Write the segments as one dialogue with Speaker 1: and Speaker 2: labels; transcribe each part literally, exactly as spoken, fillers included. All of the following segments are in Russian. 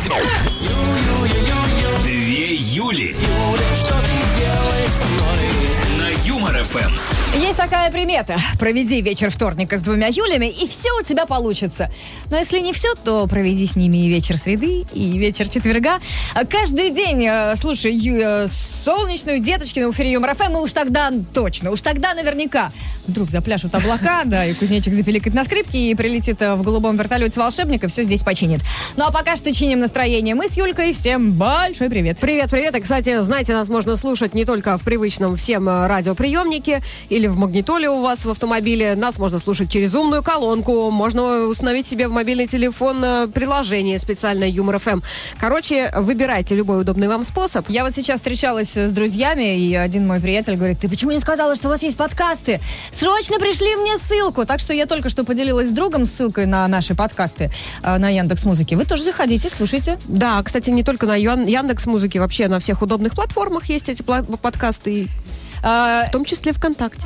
Speaker 1: Две Юли. На Юмор эф эм.
Speaker 2: Есть такая примета. Проведи вечер вторника с двумя Юлями, и все у тебя получится. Но если не все, то проведи с ними и вечер среды, и вечер четверга. Каждый день э, слушай ю, э, солнечную Деточкину в эфире Юмор эф эм, и уж тогда точно, уж тогда наверняка вдруг запляшут облака, да, и кузнечик запиликает на скрипке, и прилетит в голубом вертолете волшебник, и все здесь починит. Ну а пока что чиним настроение мы с Юлькой. Всем большой привет.
Speaker 3: Привет, привет. И, кстати, знаете, нас можно слушать не только в привычном всем радиоприемнике или в магнитоле у вас в автомобиле. Нас можно слушать через умную колонку. Можно установить себе в мобильный телефон приложение специальное Юмор эф эм. Короче, выбирайте любой удобный вам способ.
Speaker 2: Я вот сейчас встречалась с друзьями, и один мой приятель говорит: ты почему не сказала, что у вас есть подкасты? Срочно пришли мне ссылку. Так что я только что поделилась с другом ссылкой на наши подкасты э, на Яндекс.Музыке. Вы тоже заходите, слушайте.
Speaker 3: Да, кстати, не только на Яндекс.Музыке, вообще на всех удобных платформах есть эти подкасты, а... в том числе ВКонтакте.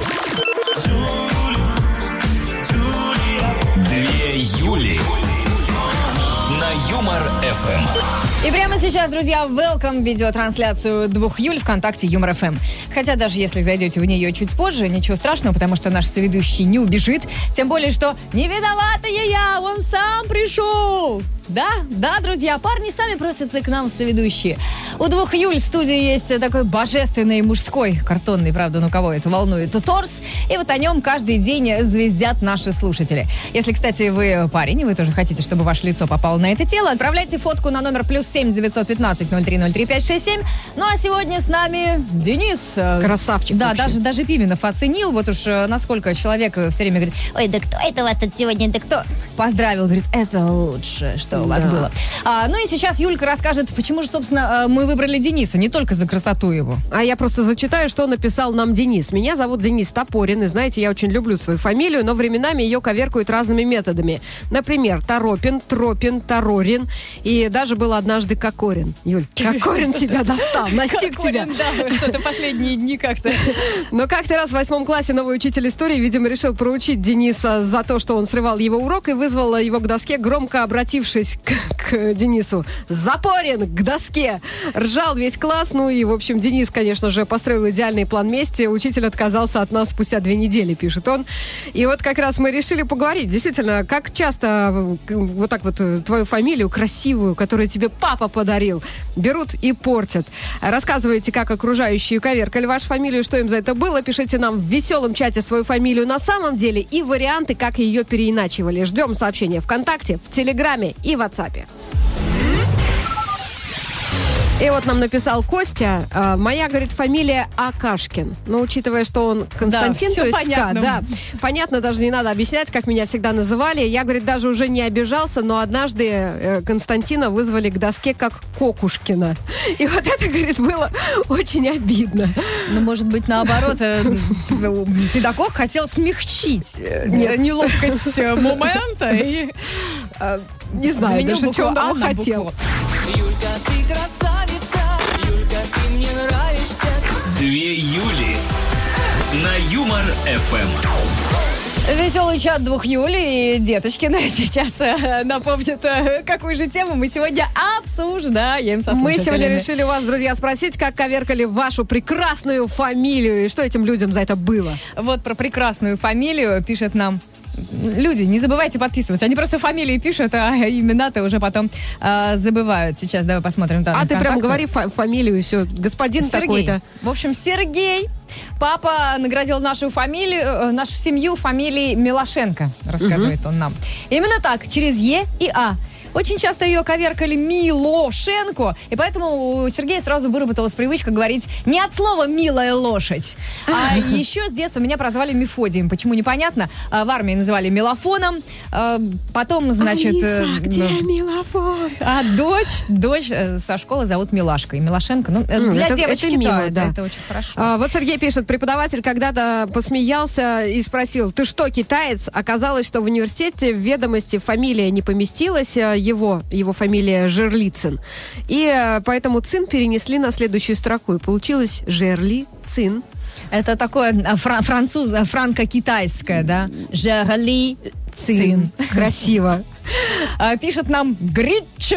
Speaker 1: Две Юли на Юмор эф эм.
Speaker 2: И прямо сейчас, друзья, welcome видеотрансляцию двух Юль ВКонтакте Юмор эф эм. Хотя даже если зайдете в нее чуть позже, ничего страшного, потому что наш соведущий не убежит. Тем более, что не виноватая я, он сам пришел. Да, да, друзья, парни сами просятся к нам в соведущие. У двух Юль в студии есть такой божественный мужской, картонный, правда, ну кого это волнует, торс. И вот о нем каждый день звездят наши слушатели. Если, кстати, вы парень, и вы тоже хотите, чтобы ваше лицо попало на это тело, отправляйте фотку на номер плюс семь девятьсот пятнадцать ноль три ноль три пять шесть семь. Ну а сегодня с нами Денис.
Speaker 3: Красавчик.
Speaker 2: Да,
Speaker 3: вообще.
Speaker 2: даже, даже Пименов оценил. Вот уж насколько человек все время говорит: ой, да кто это у вас тут сегодня, да кто? Поздравил, говорит, это лучшее, что у вас да. было. А, ну и сейчас Юлька расскажет, почему же, собственно, мы выбрали Дениса, не только за красоту его.
Speaker 3: А я просто зачитаю, что написал нам Денис. Меня зовут Денис Топорин, и знаете, я очень люблю свою фамилию, но временами ее коверкают разными методами. Например, Торопин, Тропин, Торорин, и даже был однажды Кокорин. Юль, Кокорин тебя достал, настиг тебя.
Speaker 2: Да, что-то последние дни как-то.
Speaker 3: Но как-то раз в восьмом классе новый учитель истории, видимо, решил проучить Дениса за то, что он срывал его урок, и вызвал его к доске, громко обратившись к, к Денису: «Запорин, к доске!» Ржал весь класс, ну и, в общем, Денис, конечно же, построил идеальный план мести. Учитель отказался от нас спустя две недели, пишет он. И вот как раз мы решили поговорить. Действительно, как часто вот так вот твою фамилию красивую, которую тебе папа подарил, берут и портят. Рассказывайте, как окружающие коверкали вашу фамилию, что им за это было. Пишите нам в веселом чате свою фамилию на самом деле и варианты, как ее переиначивали. Ждем сообщения ВКонтакте, в Телеграме и в WhatsApp. И вот нам написал Костя. Э, моя, говорит, фамилия Акашкин. Но учитывая, что он Константин,
Speaker 2: да,
Speaker 3: то есть
Speaker 2: понятно.
Speaker 3: К, да, понятно, даже не надо объяснять, как меня всегда называли. Я, говорит, даже уже не обижался, но однажды э, Константина вызвали к доске как Кокушкина. И вот это, говорит, было очень обидно.
Speaker 2: Ну, может быть, наоборот, педагог хотел смягчить неловкость момента и...
Speaker 3: Не знаю даже, что он там хотел.
Speaker 4: Юлька, ты красавица, Юлька, ты мне нравишься.
Speaker 1: Две Юли на Юмор эф эм.
Speaker 2: Веселый чат двух Юли и Деточкина сейчас э, напомнит, э, какую же тему мы сегодня обсуждаем со слушателями.
Speaker 3: Мы сегодня решили вас, друзья, спросить, как коверкали вашу прекрасную фамилию и что этим людям за это было.
Speaker 2: Вот про прекрасную фамилию пишет нам люди. Не забывайте подписываться. Они просто фамилии пишут, а имена-то уже потом э, забывают. Сейчас давай посмотрим.
Speaker 3: А ты прям говори фа- фамилию и все. Господин
Speaker 2: Сергей.
Speaker 3: такой-то.
Speaker 2: В общем, Сергей. Папа наградил нашу фамилию, нашу семью фамилией Милошенко, рассказывает угу. он нам. Именно так, через Е и А. Очень часто ее коверкали Милошенко, и поэтому у Сергея сразу выработалась привычка говорить не от слова «милая лошадь». А еще с детства меня прозвали Мефодием. Почему, непонятно. В армии называли Мелофоном. Потом, значит...
Speaker 3: Алиса, где Милофон?
Speaker 2: А дочь, дочь со школы зовут Милашкой. Милошенко. Ну, для
Speaker 3: это,
Speaker 2: девочки
Speaker 3: это мило,
Speaker 2: да,
Speaker 3: да.
Speaker 2: Это очень хорошо.
Speaker 3: А, вот Сергей пишет, преподаватель когда-то посмеялся и спросил: ты что, китаец? Оказалось, что в университете в ведомости фамилия не поместилась, его, его фамилия Жерлицин. И поэтому цин перенесли на следующую строку. И получилось Жерли-цин.
Speaker 2: Это такое фра- француз, франко-китайское, да? Жерли-цин.
Speaker 3: Красиво.
Speaker 2: Пишет нам Гричин.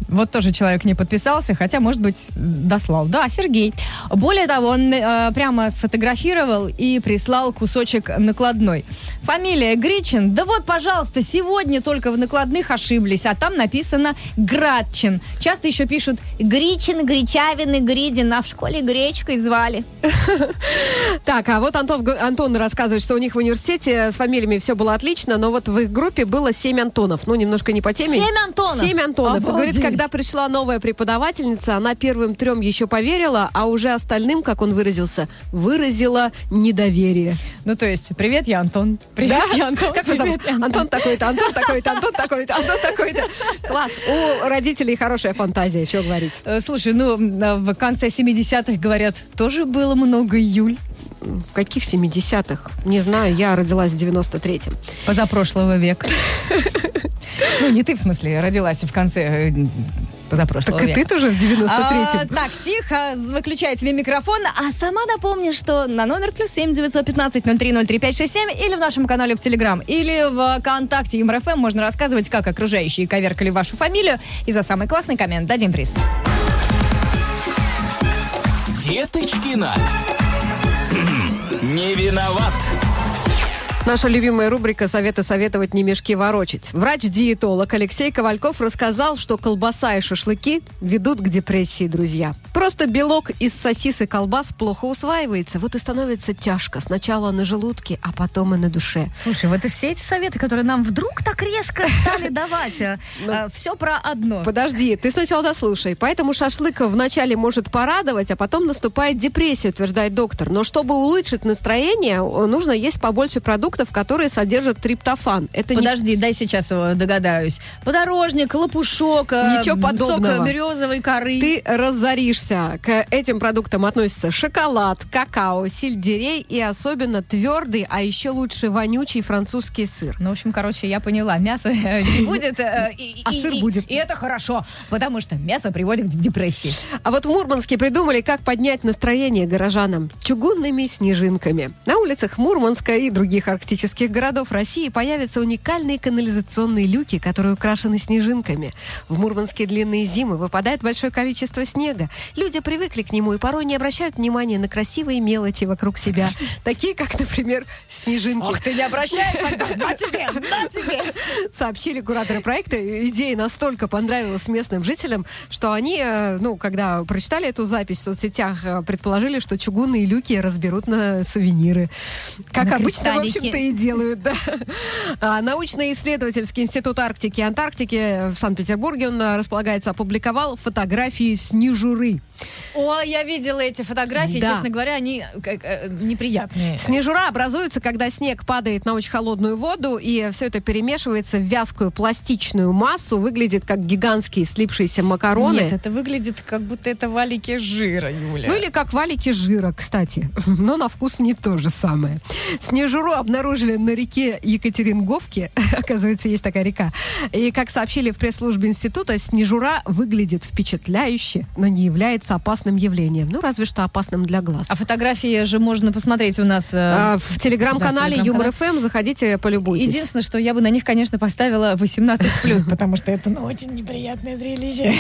Speaker 2: Вот тоже человек не подписался, хотя, может быть, дослал. Да, Сергей. Более того, он э, прямо сфотографировал и прислал кусочек накладной. Фамилия Гричин. Да вот, пожалуйста, сегодня только в накладных ошиблись, а там написано Градчин. Часто еще пишут Гричин, Гречавин и Гридин, а в школе гречкой звали.
Speaker 3: Так, а вот Антон, Антон рассказывает, что у них в университете с фамилиями все было отлично, но вот в их группе было семь Антонов. Ну, немножко не по теме.
Speaker 2: Семь Антонов?
Speaker 3: Семь Антонов. И говорит,
Speaker 2: Обалдеть.
Speaker 3: когда пришла новая преподавательница, она первым трем еще поверила, а уже остальным, как он выразился, выразила недоверие.
Speaker 2: Ну, то есть, привет, я Антон. Привет,
Speaker 3: Да?
Speaker 2: я Антон.
Speaker 3: Как вы зовут?
Speaker 2: Привет, я
Speaker 3: Антон такой-то, Антон такой-то, Антон такой-то, Антон такой-то. Класс. У родителей хорошая фантазия, что говорить.
Speaker 2: Э, Слушай, ну, э, в конце семидесятых, говорят, тоже было много Юль.
Speaker 3: В каких семидесятых? Не знаю, я родилась в девяносто третьем.
Speaker 2: Позапрошлого века. Ну, не ты, в смысле, родилась в конце э, позапрошлого
Speaker 3: Так и
Speaker 2: века.
Speaker 3: ты тоже в девяносто
Speaker 2: А,
Speaker 3: третьем.
Speaker 2: так, тихо, выключай тебе микрофон. А сама напомню, что на номер плюс семь девятьсот пятнадцать ноль три ноль три пять шесть семь или в нашем канале в Телеграм, или в ВКонтакте Юмор ФМ можно рассказывать, как окружающие коверкали вашу фамилию. И за самый классный коммент дадим приз.
Speaker 1: Деточкина. Не виноват.
Speaker 3: Наша любимая рубрика «Советы советовать, не мешки ворочать». Врач-диетолог Алексей Ковальков рассказал, что колбаса и шашлыки ведут к депрессии, друзья. Просто белок из сосис и колбас плохо усваивается, вот и становится тяжко. Сначала на желудке, а потом и на душе.
Speaker 2: Слушай, вот и все эти советы, которые нам вдруг так резко стали давать, все про одно.
Speaker 3: Подожди, ты сначала дослушай. Поэтому шашлык вначале может порадовать, а потом наступает депрессия, утверждает доктор. Но чтобы улучшить настроение, нужно есть побольше продуктов, которые содержат триптофан. Это не...
Speaker 2: Подожди, дай сейчас его догадаюсь. Подорожник, лопушок, э,
Speaker 3: Ничего подобного.
Speaker 2: сок березовой коры.
Speaker 3: Ты разоришься. К этим продуктам относятся шоколад, какао, сельдерей и особенно твердый, а еще лучше вонючий французский сыр.
Speaker 2: Ну, в общем, короче, я поняла. Мяса э, не будет. э, и-
Speaker 3: А
Speaker 2: и-
Speaker 3: сыр
Speaker 2: и-
Speaker 3: будет.
Speaker 2: И это хорошо, потому что мясо приводит к депрессии.
Speaker 3: А вот в Мурманске придумали, как поднять настроение горожанам чугунными снежинками. На улицах Мурманска и других арктических городов России появятся уникальные канализационные люки, которые украшены снежинками. В Мурманске длинные зимы, выпадает большое количество снега. Люди привыкли к нему и порой не обращают внимания на красивые мелочи вокруг себя, такие как, например, снежинки.
Speaker 2: Ох, ты не обращаешься тогда. На тебе, на тебе.
Speaker 3: Сообщили кураторы проекта. Идея настолько понравилась местным жителям, что они, э, ну, когда прочитали эту запись в соцсетях, э, предположили, что чугунные люки разберут на сувениры. Как
Speaker 2: На
Speaker 3: обычно, в
Speaker 2: кристаллики.
Speaker 3: общем-то, и делают, да. А, Научно-исследовательский институт Арктики и Антарктики в Санкт-Петербурге, он а, располагается, опубликовал фотографии снежуры.
Speaker 2: О, я видела эти фотографии,
Speaker 3: Да.
Speaker 2: честно говоря, они как, э, неприятные.
Speaker 3: Снежура образуется, когда снег падает на очень холодную воду, и все это перемешивается в вязкую пластичную массу, выглядит как гигантские слипшиеся макароны.
Speaker 2: Нет, это выглядит, как будто это валики жира, Юля.
Speaker 3: Ну или как валики жира, кстати. Но на вкус не то же самое. Снежуру обнаружили на реке Екатеринговке. Оказывается, есть такая река. И, как сообщили в пресс-службе института, снежура выглядит впечатляюще, но не является опасным явлением. Ну, разве что опасным для глаз.
Speaker 2: А фотографии же можно посмотреть у нас... э,
Speaker 3: А, в телеграм-канале
Speaker 2: Да, в
Speaker 3: Юмор
Speaker 2: телеграм-канале.
Speaker 3: ФМ, заходите, полюбуйтесь.
Speaker 2: Единственное, что я бы на них, конечно, поставила восемнадцать плюс, потому что это ну, очень неприятное зрелище.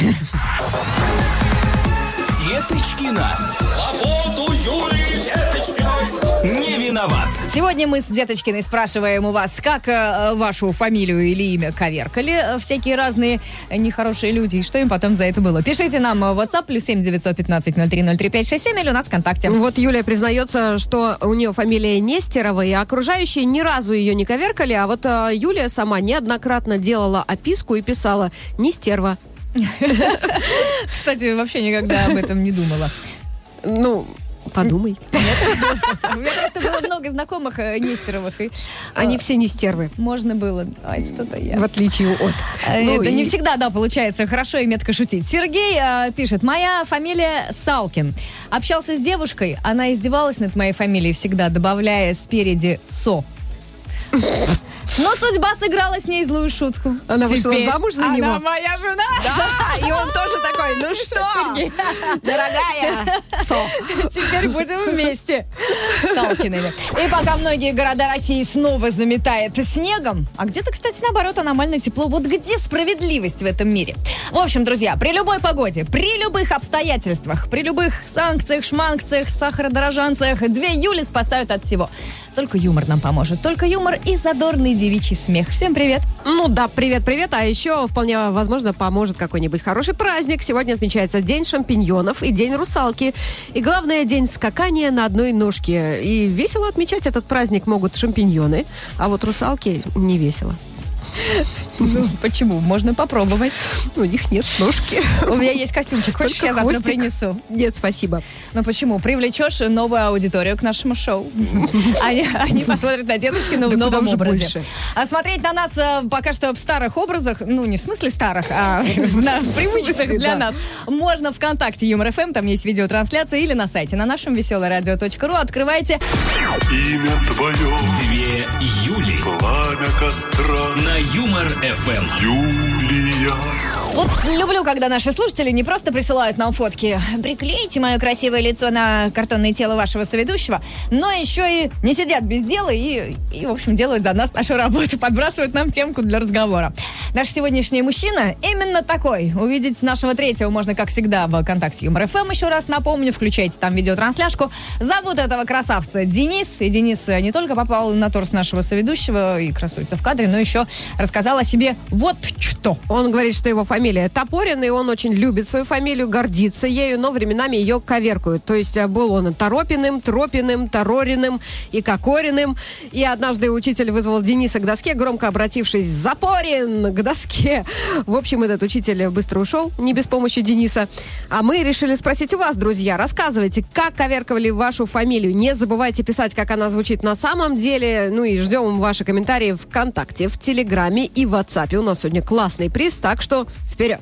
Speaker 1: Деточкина. Свободу Юлии Деточкиной. Не виноват.
Speaker 2: Сегодня мы с Деточкиной спрашиваем у вас, как э, вашу фамилию или имя коверкали э, всякие разные э, нехорошие люди, и что им потом за это было. Пишите нам в WhatsApp плюс семь девятьсот пятнадцать ноль три ноль три пять шесть семь или у нас ВКонтакте.
Speaker 3: Вот Юлия признается, что у нее фамилия Нестерова, и окружающие ни разу ее не коверкали, а вот а, Юлия сама неоднократно делала описку и писала «не стерва».
Speaker 2: Кстати, вообще никогда об этом не думала.
Speaker 3: Ну, подумай.
Speaker 2: У меня просто было много знакомых э, Нестеровых, и
Speaker 3: Они
Speaker 2: э,
Speaker 3: все не стервы,
Speaker 2: можно было... Ай, что-то я...
Speaker 3: в отличие от...
Speaker 2: Э,
Speaker 3: Ну,
Speaker 2: Это
Speaker 3: и-
Speaker 2: не всегда, да, получается хорошо и метко шутить. Сергей э, пишет, моя фамилия Салкин. Общался с девушкой, она издевалась над моей фамилией всегда, добавляя спереди «со». Но судьба сыграла с ней злую шутку.
Speaker 3: Она вышла
Speaker 2: Теперь
Speaker 3: замуж за
Speaker 2: она
Speaker 3: него?
Speaker 2: моя жена.
Speaker 3: Да, и он тоже такой, Ой, ну что, дорогая Со.
Speaker 2: Теперь будем вместе с Салкиными. И пока многие города России снова заметает снегом, а где-то, кстати, наоборот, аномально тепло. Вот где справедливость в этом мире? В общем, друзья, при любой погоде, при любых обстоятельствах, при любых санкциях, шманкциях, сахародорожанциях, две Юли спасают от всего. Только юмор нам поможет. Только юмор и задорный девичий смех. Всем привет.
Speaker 3: Ну да, привет-привет. А еще вполне возможно поможет какой-нибудь хороший праздник. Сегодня отмечается День шампиньонов и День русалки. И главное, день скакания на одной ножке. И весело отмечать этот праздник могут шампиньоны, а вот русалки не весело.
Speaker 2: Ну, почему? Можно попробовать.
Speaker 3: У них нет ножки.
Speaker 2: У меня есть костюмчик. Хочешь,
Speaker 3: Только
Speaker 2: я завтра
Speaker 3: хвостик.
Speaker 2: принесу?
Speaker 3: Нет, спасибо.
Speaker 2: Ну почему? Привлечешь новую аудиторию к нашему шоу. Они, они посмотрят на Дедушкину в
Speaker 3: Да куда
Speaker 2: новом
Speaker 3: уже
Speaker 2: образе.
Speaker 3: больше.
Speaker 2: А смотреть на нас э, пока что в старых образах, ну не в смысле старых, а на привычных
Speaker 3: смысле,
Speaker 2: для
Speaker 3: да.
Speaker 2: нас, можно ВКонтакте Юмор ФМ, там есть видеотрансляция, или на сайте на нашем веселое радио точка ру. Открывайте.
Speaker 1: Имя твое. Две Юли. Пламя костра. На Юмор ФМ. Юлия.
Speaker 2: Вот люблю, когда наши слушатели не просто присылают нам фотки. Приклейте мое красивое лицо на картонное тело вашего соведущего, но еще и не сидят без дела и, и, в общем, делают за нас нашу работу, подбрасывают нам темку для разговора. Наш сегодняшний мужчина именно такой. Увидеть нашего третьего можно, как всегда, в ВКонтакте Юмор ФМ. Еще раз напомню, включайте там видеотрансляшку. Зовут этого красавца Денис. И Денис не только попал на торс нашего соведущего и красуется в кадре, но еще рассказал о себе вот что.
Speaker 3: Он говорит, что его фамилия Топорин, и он очень любит свою фамилию, гордится ею, но временами ее коверкают. То есть был он Торопиным, Тропиным, Торориным и Кокориным. И однажды учитель вызвал Дениса к доске, громко обратившись: «Запорин! К доске!» В общем, этот учитель быстро ушел, не без помощи Дениса. А мы решили спросить у вас, друзья. Рассказывайте, как коверковали вашу фамилию. Не забывайте писать, как она звучит на самом деле. Ну и ждем ваши комментарии в ВКонтакте, в Телеграме и в WhatsApp. У нас сегодня классный приз, так что вперед!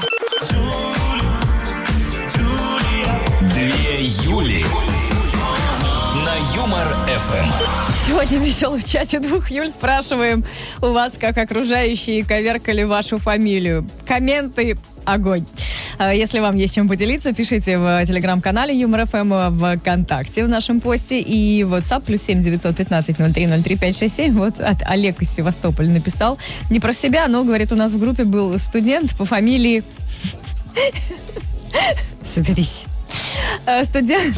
Speaker 1: Две Юли. На Юмор ФМ.
Speaker 2: Сегодня в веселом чате двух Юль спрашиваем у вас, как окружающие коверкали вашу фамилию. Комменты огонь. А Если вам есть чем поделиться, пишите в телеграм-канале Юмор ФМ, в ВКонтакте в нашем посте и в WhatsApp плюс семь девятьсот пятнадцать ноль три ноль три пять шесть семь. Вот от Олег из Севастополя написал. Не про себя, но, говорит, у нас в группе был студент по фамилии...
Speaker 3: Соберись.
Speaker 2: э, Студент...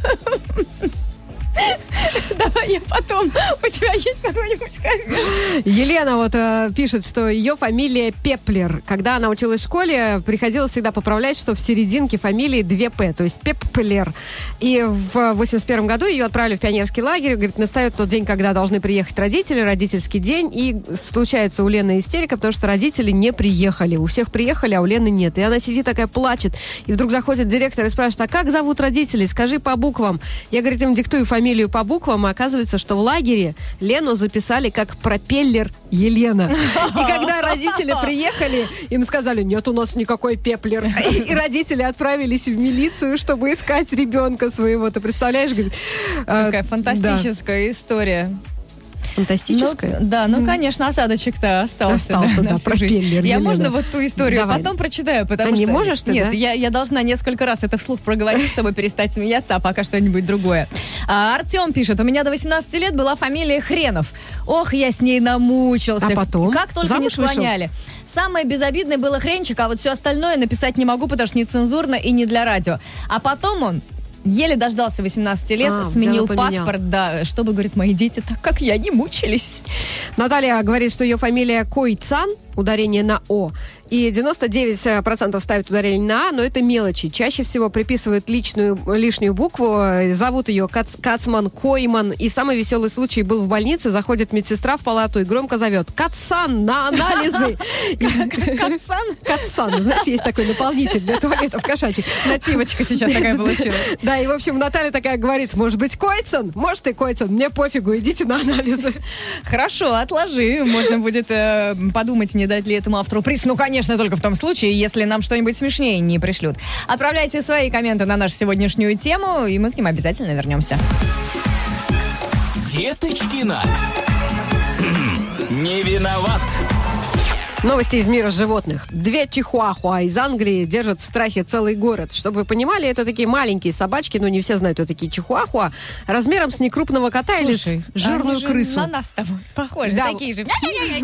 Speaker 2: Давай я потом. У тебя есть какой-нибудь коммент?
Speaker 3: Елена вот э, пишет, что ее фамилия Пеплер. Когда она училась в школе, приходилось всегда поправлять, что в серединке фамилии две П, то есть Пеплер. И в восемьдесят первом году ее отправили в пионерский лагерь. Говорит, настает тот день, когда должны приехать родители, родительский день. И случается у Лены истерика, потому что родители не приехали. У всех приехали, а у Лены нет. И она сидит такая, плачет. И вдруг заходит директор и спрашивает: а как зовут родителей? Скажи по буквам. Я, говорит, им диктую фамилию по буквам, а оказывается, что в лагере Лену записали как пропеллер Елена. И когда родители приехали, им сказали: нет у нас никакой Пеплер. И родители отправились в милицию, чтобы искать ребенка своего. Ты представляешь? Говорит, а,
Speaker 2: Какая фантастическая история.
Speaker 3: Фантастическая.
Speaker 2: Ну, да, ну, конечно, осадочек-то остался.
Speaker 3: Остался, да,
Speaker 2: на всю жизнь.
Speaker 3: пропеллер,
Speaker 2: Я
Speaker 3: Елена.
Speaker 2: можно вот ту историю
Speaker 3: Давай.
Speaker 2: потом прочитаю, потому
Speaker 3: А
Speaker 2: что...
Speaker 3: не можешь ты,
Speaker 2: Нет,
Speaker 3: да?
Speaker 2: я, я должна несколько раз это вслух проговорить, чтобы перестать смеяться, а пока что-нибудь другое. А, Артем пишет: у меня до восемнадцати лет была фамилия Хренов. Ох, я с ней намучился.
Speaker 3: А потом?
Speaker 2: Как только
Speaker 3: Замуж
Speaker 2: не склоняли. Самое безобидное было Хренчик, а вот все остальное написать не могу, потому что нецензурно и не для радио. А потом он еле дождался восемнадцати лет,
Speaker 3: А,
Speaker 2: сменил
Speaker 3: взял и поменял.
Speaker 2: паспорт, да, чтобы, говорит, мои дети, так как я, не мучились.
Speaker 3: Наталья говорит, что ее фамилия Койцан, ударение на О. И девяносто девять процентов ставят ударение на А, но это мелочи. Чаще всего приписывают личную, лишнюю букву. Зовут ее Кац, Кацман, Койман. И самый веселый случай был в больнице. Заходит медсестра в палату и громко зовет: Кацан, на анализы!
Speaker 2: Кацан?
Speaker 3: Кацан. Знаешь, есть такой наполнитель для туалетов кошачьих.
Speaker 2: Нативочка сейчас такая получилась.
Speaker 3: Да, и, в общем, Наталья такая говорит: может быть, Койцан? Может, и Койцан. Мне пофигу, идите на анализы.
Speaker 2: Хорошо, отложи. Можно будет э, подумать, не дать ли этому автору приз. Ну, конечно, только в том случае, если нам что-нибудь смешнее не пришлют. Отправляйте свои комменты на нашу сегодняшнюю тему, и мы к ним обязательно вернемся.
Speaker 1: Деточкина. Не виноват.
Speaker 3: Новости из мира животных. Две чихуахуа из Англии держат в страхе целый город. Чтобы вы понимали, это такие маленькие собачки, но не все знают, кто такие чихуахуа, размером с некрупного кота. Слушай, или с жирную
Speaker 2: же
Speaker 3: крысу.
Speaker 2: На нас с тобой похожи,
Speaker 3: да.
Speaker 2: Такие же.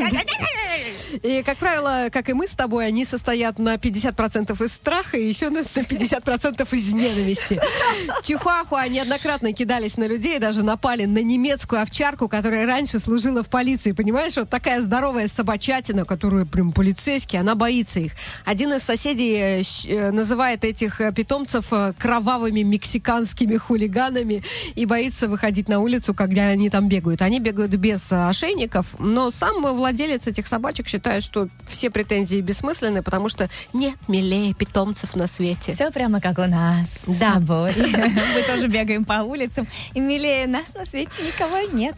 Speaker 3: И, как правило, как и мы с тобой, они состоят на пятьдесят процентов из страха и еще на пятьдесят процентов из ненависти. Чихуахуа неоднократно кидались на людей, даже напали на немецкую овчарку, которая раньше служила в полиции. Понимаешь, вот такая здоровая собачатина, которую прям полицейский, она боится их. Один из соседей называет этих питомцев кровавыми мексиканскими хулиганами и боится выходить на улицу, когда они там бегают. Они бегают без ошейников, но сам владелец этих собачек считает, что все претензии бессмысленны, потому что нет милее питомцев на свете.
Speaker 2: Все прямо как у нас с
Speaker 3: да.
Speaker 2: тобой. Мы тоже бегаем по улицам, и милее нас на свете никого нет.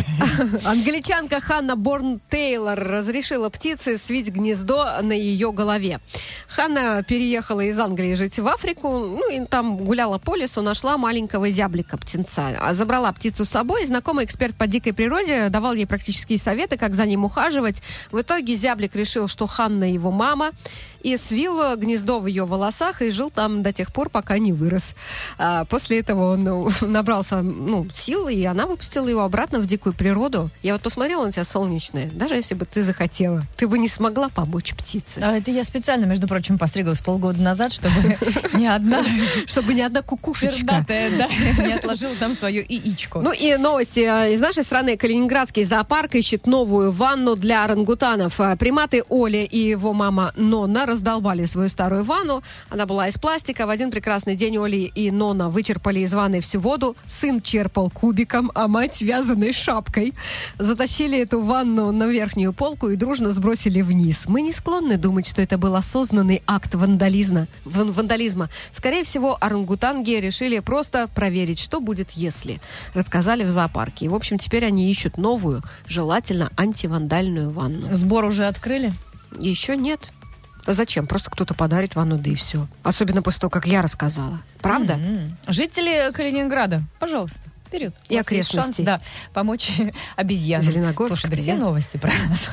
Speaker 3: Англичанка Ханна Борн-Тейлор разрешила птице свить гнездо на ее голове. Ханна переехала из Англии жить в Африку, ну и там гуляла по лесу, нашла маленького зяблика-птенца. Забрала птицу с собой, знакомый эксперт по дикой природе давал ей практические советы, как за ним ухаживать. В итоге зяблик решил, что Ханна его мама, и свил гнездо в ее волосах и жил там до тех пор, пока не вырос. А после этого он ну, набрался ну, сил, и она выпустила его обратно в дикую природу. Я вот посмотрела на тебя, солнечная. Даже если бы ты захотела, ты бы не смогла помочь птице.
Speaker 2: А это я специально, между прочим, постриглась полгода назад, чтобы ни одна...
Speaker 3: Чтобы ни одна кукушечка...
Speaker 2: Пердатая, да, не отложила там свое яичко.
Speaker 3: Ну и новости из нашей страны. Калининградский зоопарк ищет новую ванну для орангутанов. Приматы Оля и его мама Нонна раздолбали свою старую ванну. Она была из пластика. В один прекрасный день Оли и Нонна вычерпали из ванны всю воду. Сын черпал кубиком, а мать вязаной шапкой. Затащили эту ванну на верхнюю полку и дружно сбросили вниз. Мы не склонны думать, что это был осознанный акт вандализма. вандализма. Скорее всего, орангутанги решили просто проверить, что будет, если. Рассказали в зоопарке. И, в общем, теперь они ищут новую, желательно антивандальную ванну.
Speaker 2: Сбор уже открыли?
Speaker 3: Еще нет. А зачем? Просто кто-то подарит ванну, да и все. Особенно после того, как я рассказала. Правда?
Speaker 2: Mm-hmm. Жители Калининграда, пожалуйста, вперед.
Speaker 3: И окрестностей.
Speaker 2: Да, помочь обезьянам.
Speaker 3: Зеленогорск.
Speaker 2: Слушай, да все новости про нас.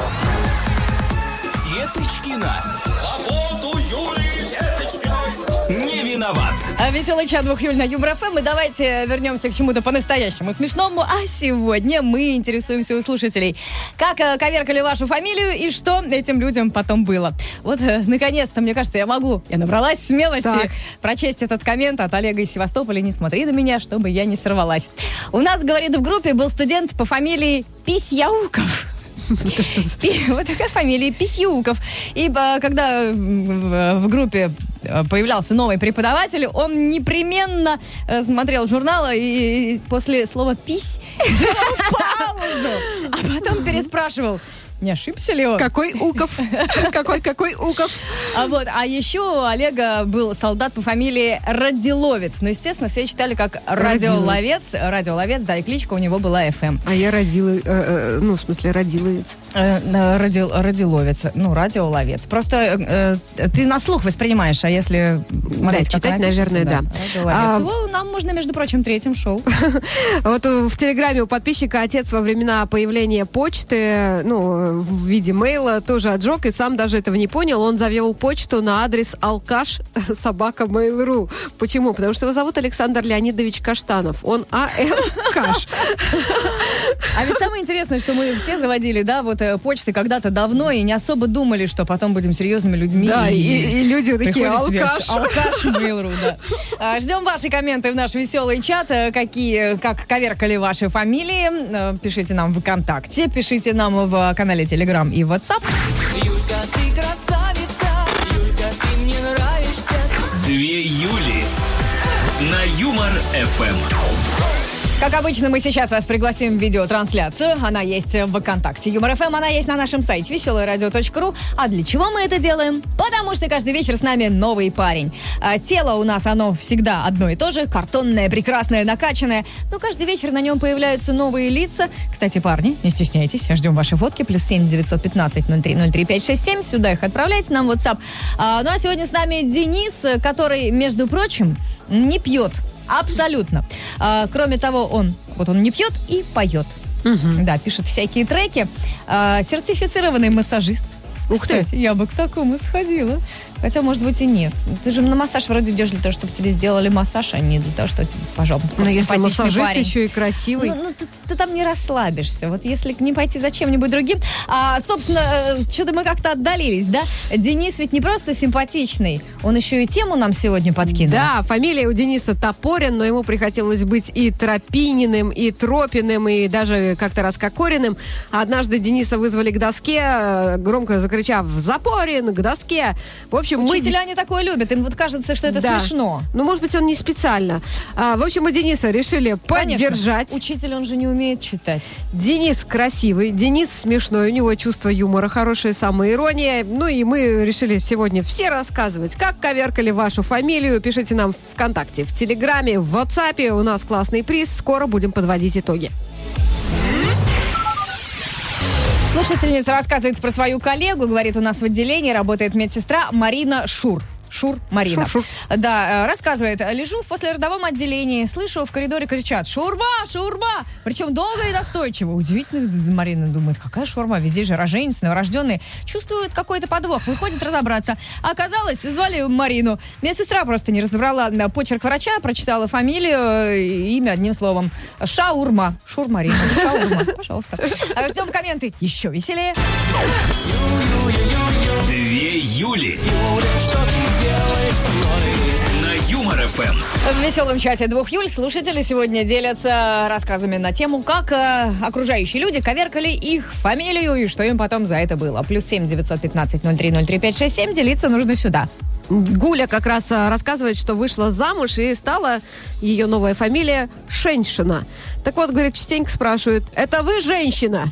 Speaker 1: Деточкина. Свободу Юлии Деточкиной. Не виноват.
Speaker 2: А веселый чат двух Юль на Юмор ФМ. И давайте вернемся к чему-то по-настоящему смешному. А сегодня мы интересуемся у слушателей, как э, коверкали вашу фамилию и что этим людям потом было. Вот, э, наконец-то, мне кажется, я могу. Я набралась смелости
Speaker 3: так.
Speaker 2: прочесть этот коммент от Олега из Севастополя. Не смотри на меня, чтобы я не сорвалась. У нас, говорит, в группе был студент по фамилии Письяуков. И вот такая фамилия Письюков. И а, когда в, в группе появлялся новый преподаватель, он непременно э, смотрел журналы и, и после слова «пись» делал паузу, а потом переспрашивал, не ошибся ли он?
Speaker 3: Какой Уков? Какой, какой Уков?
Speaker 2: А вот, а еще у Олега был солдат по фамилии Радиловец. Ну, естественно, все читали как Радиоловец. Радиоловец, да, и кличка у него была эф эм.
Speaker 3: А я родила, э, э, ну, в смысле, Радиловец.
Speaker 2: Э, радил, Радиловец, ну, Радиоловец. Просто э, ты на слух воспринимаешь, а если смотреть,
Speaker 3: да, читать, наверное, да.
Speaker 2: да. А, Его нам можно, между прочим, третьим шоу.
Speaker 3: Вот в Телеграме у подписчика отец во времена появления почты, ну, в виде мейла, тоже отжег, и сам даже этого не понял. Он завел почту на адрес алкаш собака мейл точка ру. Почему? Потому что его зовут Александр Леонидович Каштанов. Он а эл Каш.
Speaker 2: А ведь самое интересное, что мы все заводили, да, вот почты когда-то давно и не особо думали, что потом будем серьезными людьми.
Speaker 3: Да, и, и, и люди такие, алкаш.
Speaker 2: Алкаш мейл точка ру, да. А, ждем ваши комменты в наш веселый чат, какие, как коверкали ваши фамилии. Пишите нам в ВКонтакте, пишите нам в канале Телеграм и WhatsApp.
Speaker 4: Юлька, ты красавица, Юлька, ты мне нравишься.
Speaker 1: Две Юли на Юмор эф эм.
Speaker 2: Как обычно, мы сейчас вас пригласим в видеотрансляцию. Она есть в ВКонтакте Юмор эф эм, она есть на нашем сайте веселое радио точка ру. А для чего мы это делаем? Потому что каждый вечер с нами новый парень. А, тело у нас, оно всегда одно и то же. Картонное, прекрасное, накачанное. Но каждый вечер на нем появляются новые лица. Кстати, парни, не стесняйтесь. Ждем ваши фотки. Плюс семь девятьсот пятнадцать ноль три ноль три пять шесть семь. Сюда их отправляйте нам в WhatsApp. А, ну а сегодня с нами Денис, который, между прочим, не пьет. Абсолютно. А, кроме того, он вот он не пьет и поет. Угу. Да, пишет всякие треки. А, сертифицированный массажист.
Speaker 3: Ух ты.
Speaker 2: Кстати, я бы к такому сходила. Хотя, может быть, и нет. Ты же на массаж вроде идешь для того, чтобы тебе сделали массаж, а не для того, чтобы тебе, пожалуйста,
Speaker 3: Но если массажист
Speaker 2: парень.
Speaker 3: еще и красивый.
Speaker 2: Ну, ну ты, ты там не расслабишься. Вот если не пойти за чем-нибудь другим. А, собственно, что-то мы как-то отдалились, да? Денис ведь не просто симпатичный, он еще и тему нам сегодня подкинул.
Speaker 3: Да, фамилия у Дениса Топорин, но ему приходилось быть и Тропининым, и Тропиным, и даже как-то раз Кокориным. Однажды Дениса вызвали к доске, громко закричав «Запорин! К доске!». В общем,
Speaker 2: Учителя
Speaker 3: мы...
Speaker 2: не такое любят, им вот кажется, что это
Speaker 3: Да.
Speaker 2: смешно.
Speaker 3: Ну, может быть, он не специально. А, в общем, мы Дениса решили
Speaker 2: Конечно.
Speaker 3: поддержать.
Speaker 2: Учитель, он же не умеет читать.
Speaker 3: Денис красивый, Денис смешной, у него чувство юмора хорошее, самоирония. Ну и мы решили сегодня все рассказывать, как коверкали вашу фамилию. Пишите нам в ВКонтакте, в Телеграме, в WhatsApp. У нас классный приз. Скоро будем подводить итоги.
Speaker 2: Слушательница рассказывает про свою коллегу, говорит, у нас в отделении работает медсестра Марина Шур. Шур, Марина.
Speaker 3: Шур, шур.
Speaker 2: Да, рассказывает, лежу в послеродовом отделении, слышу, в коридоре кричат «Шурма! Шурма!» Причем долго и настойчиво. Удивительно, Марина думает, какая шурма? Везде же роженец, новорожденные. Чувствует какой-то подвох, выходит разобраться. А оказалось, звали Марину. Медсестра просто не разобрала почерк врача, прочитала фамилию, имя одним словом. Шаурма. Шур Марина. Шаурма. Пожалуйста. Ждем комменты. Еще веселее.
Speaker 1: Две Юли. На Юмор эф эм.
Speaker 2: В веселом чате двух Юль слушатели сегодня делятся рассказами на тему, как э, окружающие люди коверкали их фамилию и что им потом за это было. Плюс семь девятьсот пятнадцать ноль три ноль три пять шесть семь. Делиться нужно сюда.
Speaker 3: Гуля как раз а, рассказывает, что вышла замуж и стала ее новая фамилия Шеньшина. Так вот, говорит, частенько спрашивают, это вы женщина?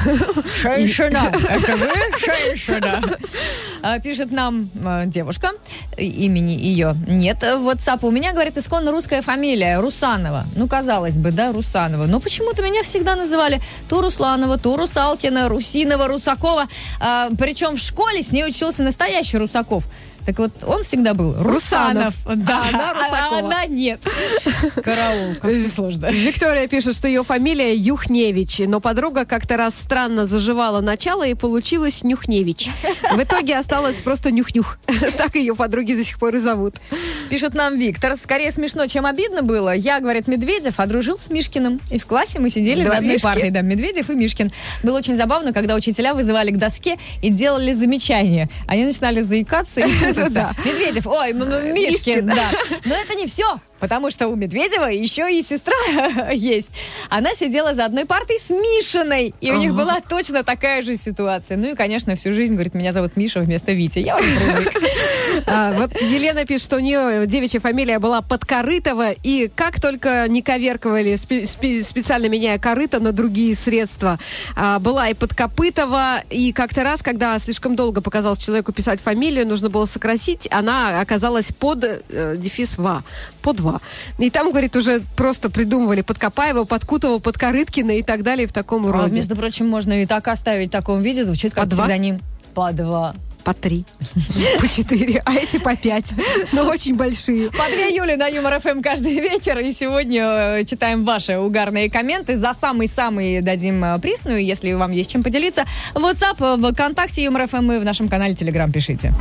Speaker 2: Женщина. Это вы женщина? А, Пишет нам э, девушка, и- имени ее нет. В WhatsApp у меня, говорит, исконно русская фамилия Русанова. Ну, казалось бы, да, Русанова. Но почему-то меня всегда называли то Русланова, то Русалкина, Русинова, Русакова. А, причем в школе с ней учился настоящий Русаков. Так вот, он всегда был Русанов.
Speaker 3: Русанов.
Speaker 2: Да,
Speaker 3: А она
Speaker 2: а
Speaker 3: Русакова.
Speaker 2: она нет. Караул, как все сложно.
Speaker 3: Виктория пишет, что ее фамилия Юхневич, но подруга как-то раз странно заживала начало и получилось Нюхневич. В итоге осталось просто Нюх-Нюх. Так ее подруги до сих пор и зовут.
Speaker 2: Пишет нам Виктор. Скорее смешно, чем обидно было. Я, говорит, Медведев, а дружил с Мишкиным. И в классе мы сидели
Speaker 3: Два
Speaker 2: за одной
Speaker 3: Мишки?
Speaker 2: партой. Да, Медведев и Мишкин. Было очень забавно, когда учителя вызывали к доске и делали замечания. Они начинали заикаться и путаться.
Speaker 3: Да.
Speaker 2: Медведев, ой, м- м- Мишкин,
Speaker 3: Мишкин.
Speaker 2: да. Но это не все. Потому что у Медведева еще и сестра есть. Она сидела за одной партой с Мишиной. И у них была точно такая же ситуация. Ну и, конечно, всю жизнь, говорит, меня зовут Миша вместо Вити. Я уже привык.
Speaker 3: А, вот Елена пишет, что у нее девичья фамилия была Подкорытова, и как только не коверковали, спе- спе- специально меняя корыто на другие средства. А, была и Подкопытова, и как-то раз, когда слишком долго показалось человеку писать фамилию, нужно было сократить, она оказалась под э, дефис ва, под ва. И там, говорит, уже просто придумывали Подкопаева, Подкутова, Подкорыткина и так далее в таком
Speaker 2: А,
Speaker 3: роде.
Speaker 2: между прочим, можно и так оставить в таком виде. Звучит как
Speaker 3: По два?
Speaker 2: псевдоним. По два.
Speaker 3: По три, по четыре, а эти по пять, но очень большие.
Speaker 2: По две Юли на Юмор эф эм каждый вечер. И сегодня э, читаем ваши угарные комменты. За самый-самый дадим э, приз. Ну и если вам есть чем поделиться, в WhatsApp, в ВКонтакте Юмор эф эм и в нашем канале Telegram пишите.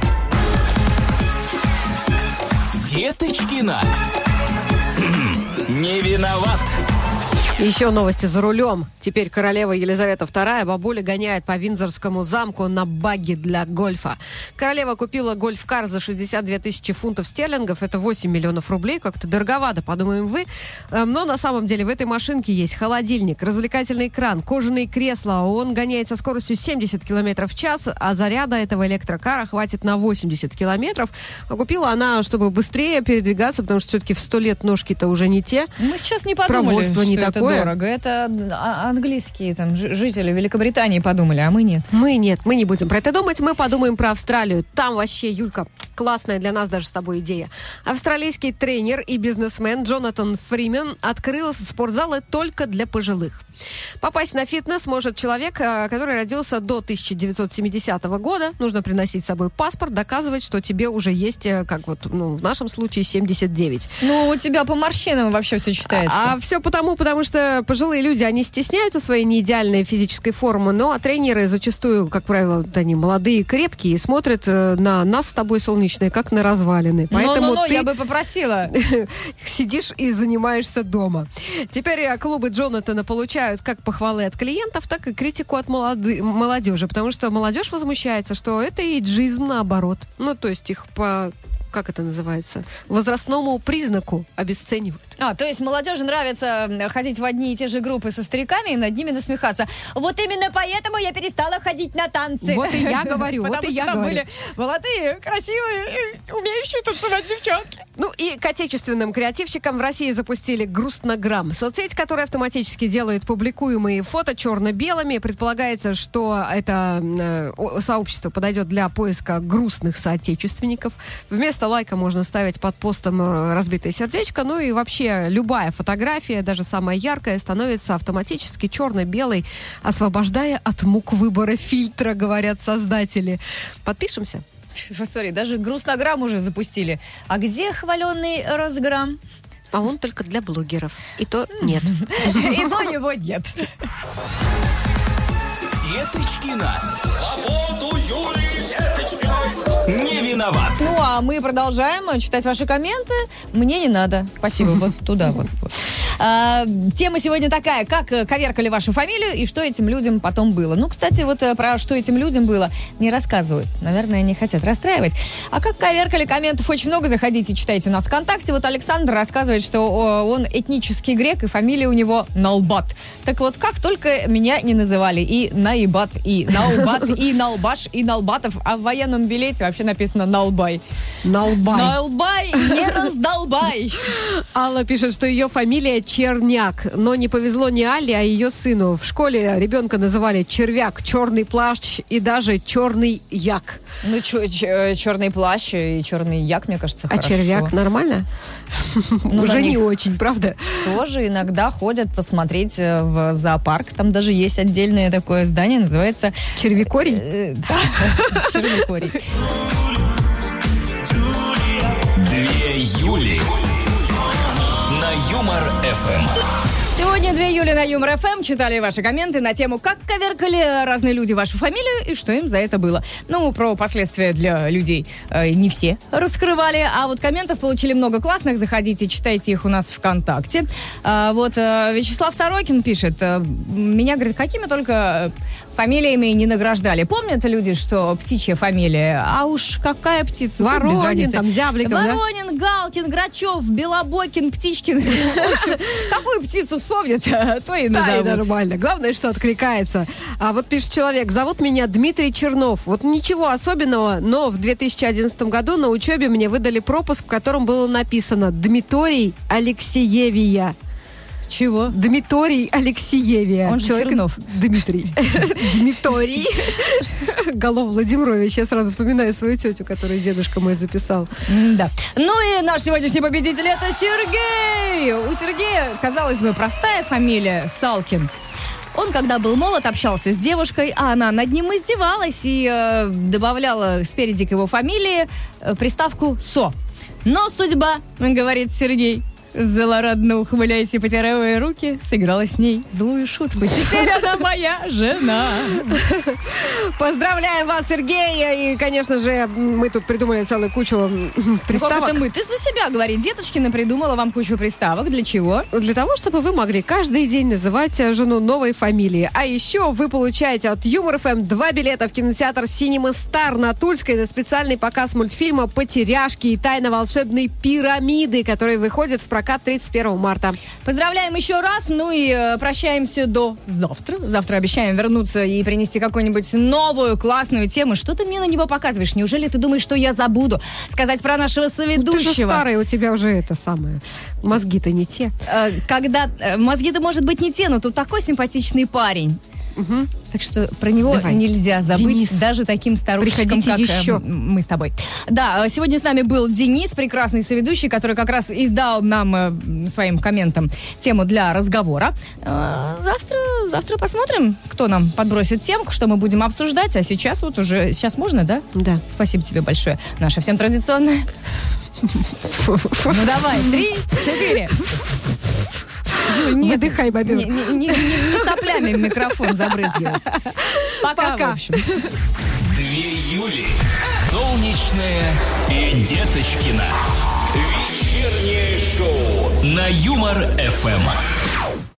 Speaker 1: Деточкина. Не виноват.
Speaker 3: Еще новости за рулем. Теперь королева Елизавета вторая бабуля гоняет по Виндзорскому замку на багги для гольфа. Королева купила гольф-кар за шестьдесят две тысячи фунтов стерлингов. Это восемь миллионов рублей. Как-то дороговато, подумаем вы. Эм, Но на самом деле в этой машинке есть холодильник, развлекательный экран, кожаные кресла. Он гоняет со скоростью семьдесят километров в час, а заряда этого электрокара хватит на восемьдесят километров. А купила она, чтобы быстрее передвигаться, потому что все-таки в сто лет ножки-то уже не те.
Speaker 2: Мы сейчас не подумали,
Speaker 3: Проводство
Speaker 2: что
Speaker 3: не
Speaker 2: это
Speaker 3: такое.
Speaker 2: дорого. Это а- английские там, ж- жители Великобритании подумали, а мы нет.
Speaker 3: Мы нет, мы не будем про это думать, мы подумаем про Австралию. Там вообще, Юлька, классная для нас даже с тобой идея. Австралийский тренер и бизнесмен Джонатан Фримен открыл спортзалы только для пожилых. Попасть на фитнес может человек, который родился до тысяча девятьсот семидесятого года. Нужно приносить с собой паспорт, доказывать, что тебе уже есть, как вот, ну, в нашем случае, семьдесят девять.
Speaker 2: Ну, у тебя по морщинам вообще все читается.
Speaker 3: А, а все потому, потому что пожилые люди, они стесняются своей неидеальной физической формы, ну, а тренеры зачастую, как правило, они молодые, крепкие, и смотрят на нас с тобой, солнечные, как на развалины. Поэтому
Speaker 2: Но-но-но,
Speaker 3: ты
Speaker 2: я бы попросила.
Speaker 3: сидишь и занимаешься дома. Теперь клубы Джонатана получают как похвалы от клиентов, так и критику от молоды- молодежи, потому что молодежь возмущается, что это эйджизм наоборот. Ну, то есть их по... как это называется, возрастному признаку обесценивают.
Speaker 2: А, то есть молодежи нравится ходить в одни и те же группы со стариками и над ними насмехаться. Вот именно поэтому я перестала ходить на танцы.
Speaker 3: Вот и я говорю, вот и я говорю.
Speaker 2: Были молодые, красивые, умеющие танцевать девчонки.
Speaker 3: Ну и к отечественным креативщикам в России запустили «Грустнограмм». Соцсеть, которая автоматически делает публикуемые фото черно-белыми. Предполагается, что это э, сообщество подойдет для поиска грустных соотечественников. Вместо лайка можно ставить под постом разбитое сердечко. Ну и вообще любая фотография, даже самая яркая, становится автоматически черно-белой, освобождая от мук выбора фильтра, говорят создатели. Подпишемся?
Speaker 2: Смотри, даже грустнограмм уже запустили. А где хваленный разграмм?
Speaker 3: А он только для блогеров. И то нет.
Speaker 2: И то его нет.
Speaker 1: Деточкина. Свободу Юлии Деточкиной. Не виноват.
Speaker 2: Ну, а мы продолжаем читать ваши комменты. Мне не надо. Спасибо. Вот туда вот. А, тема сегодня такая: как коверкали вашу фамилию и что этим людям потом было. Ну, кстати, вот про что этим людям было не рассказывают. Наверное, не хотят расстраивать. А как коверкали, комментов очень много. Заходите, читайте у нас ВКонтакте. Вот Александр рассказывает, что он этнический грек, и фамилия у него Налбат. Так вот, как только меня не называли и Наибат, и Налбат, и Налбаш, и Налбатов, а в военном билете вообще написано Налбай.
Speaker 3: Налбай.
Speaker 2: Налбай, не раздолбай.
Speaker 3: Алла пишет, что ее фамилия Черняк, но не повезло не Алле, а ее сыну. В школе ребенка называли Червяк, Черный плащ и даже Черный як.
Speaker 2: Ну, чё, чё, черный плащ и черный як, мне кажется,
Speaker 3: а
Speaker 2: хорошо.
Speaker 3: А Червяк нормально?
Speaker 2: Ну,
Speaker 3: уже не очень, правда?
Speaker 2: Тоже иногда ходят посмотреть в зоопарк. Там даже есть отдельное такое здание, называется...
Speaker 3: Червякорий?
Speaker 2: Да, Червякорий.
Speaker 1: Две Юли на Юмор-эф эм.
Speaker 2: Сегодня две Юли на Юмор-эф эм читали ваши комменты на тему, как коверкали разные люди вашу фамилию и что им за это было. Ну, про последствия для людей э, не все раскрывали, а вот комментов получили много классных. Заходите, читайте их у нас ВКонтакте. А, вот э, Вячеслав Сорокин пишет: меня, говорит, какими только фамилиями не награждали. Помнят люди, что птичья фамилия? А уж какая птица?
Speaker 3: Воронин, там, Зябликов, да?
Speaker 2: Воронин, Галкин, Грачев, Белобокин, Птичкин. Какую птицу вспомнят, то и назовут.
Speaker 3: Да, и нормально. Главное, что откликается. А вот пишет человек: зовут меня Дмитрий Чернов. Вот ничего особенного, но в две тысячи одиннадцатом году на учебе мне выдали пропуск, в котором было написано Дмиторий Алексеевия.
Speaker 2: Чего?
Speaker 3: Дмиторий Алексеевия.
Speaker 2: Он же
Speaker 3: Человек...
Speaker 2: Чернов.
Speaker 3: Дмитрий. Дмиторий. Голов Владимирович. Я сразу вспоминаю свою тетю, которую дедушка мой записал.
Speaker 2: Да. Ну и наш сегодняшний победитель — это Сергей. У Сергея, казалось бы, простая фамилия Салкин. Он, когда был молод, общался с девушкой, а она над ним издевалась и э, добавляла спереди к его фамилии э, приставку «со». Но судьба, говорит Сергей, злорадно ухмыляясь и потирая руки, сыграла с ней злую шутку. Теперь она моя жена.
Speaker 3: Поздравляем вас, Сергей! И, конечно же, мы тут придумали целую кучу приставок.
Speaker 2: Ну, как это мы? Ты за себя говори. Деточкина придумала вам кучу приставок. Для чего?
Speaker 3: Для того, чтобы вы могли каждый день называть жену новой фамилией. А еще вы получаете от Юмор-эф эм два билета в кинотеатр «Синема Стар» на Тульской на специальный показ мультфильма «Потеряшки» и «Тайна волшебной пирамиды», который выходит в прокат тридцать первого марта.
Speaker 2: Поздравляем еще раз, ну и э, прощаемся до завтра. Завтра обещаем вернуться и принести какую-нибудь новую классную тему. Что ты мне на него показываешь? Неужели ты думаешь, что я забуду сказать про нашего соведущего?
Speaker 3: Ты же старый, у тебя уже это самое. Мозги-то не те.
Speaker 2: Э, когда... Э, мозги-то, может быть, не те, но тут такой симпатичный парень.
Speaker 3: Мгм.
Speaker 2: Так что про него
Speaker 3: Давай.
Speaker 2: нельзя забыть,
Speaker 3: Денис,
Speaker 2: даже таким старушечкам,
Speaker 3: приходите
Speaker 2: как э,
Speaker 3: еще.
Speaker 2: м, мы с тобой. Да, э, сегодня с нами был Денис, прекрасный соведущий, который как раз и дал нам э, м, своим комментам тему для разговора. Э, Завтра, завтра посмотрим, кто нам подбросит темку, что мы будем обсуждать. А сейчас вот уже, сейчас можно, да?
Speaker 3: Да.
Speaker 2: Спасибо тебе большое. Наша всем традиционная. Ну давай, три, четыре. Юль, нет,
Speaker 3: Выдыхай, бобер.
Speaker 2: Не, не- не- не соплями в микрофон забрызгивать. Пока,
Speaker 3: Пока.
Speaker 2: в общем.
Speaker 1: Две Юли. Солнечная и Деточкина. Вечернее шоу на Юмор ФМ.